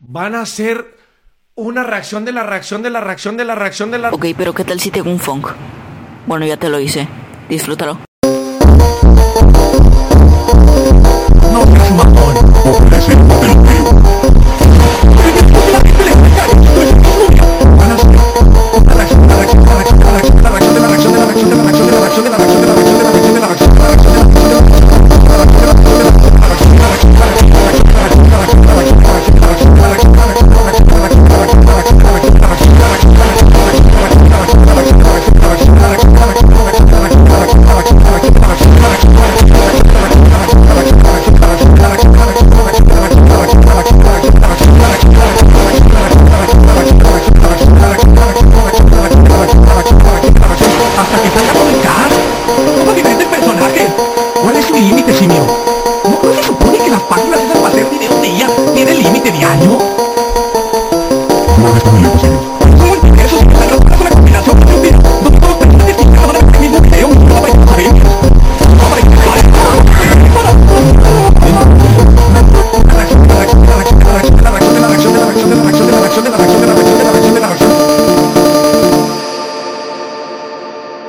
van a ser una reacción de la reacción de la reacción de la reacción de la... Ok, pero ¿qué tal si te hago un funk? Bueno, ya te lo hice. Disfrútalo. No seas mamón. Ojalá sea un peloteo. ¿Cuál es su límite, simio? ¿No se supone que las páginas esas para hacer videos de ella tienen límite de año? No, está muy lejos, simio.